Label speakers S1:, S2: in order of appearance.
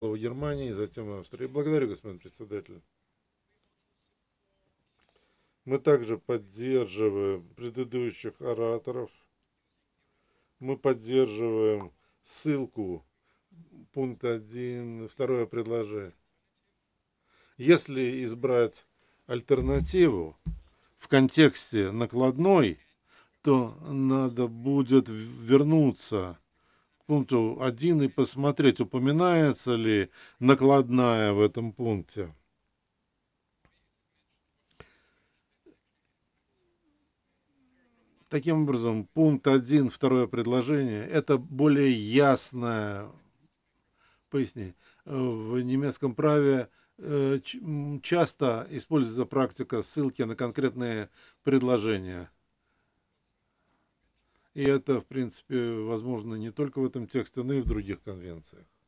S1: в Германии, затем в Австрии. Благодарю, господин председатель. Мы также поддерживаем предыдущих ораторов. Мы поддерживаем ссылку пункт 1, второе предложение. Если избрать альтернативу в контексте накладной, то надо будет вернуться к пункту 1 и посмотреть, упоминается ли накладная в этом пункте. Таким образом, пункт 1, второе предложение, это более ясное пояснение. В немецком праве часто используется практика ссылки на конкретные предложения. И это, в принципе, возможно не только в этом тексте, но и в других конвенциях.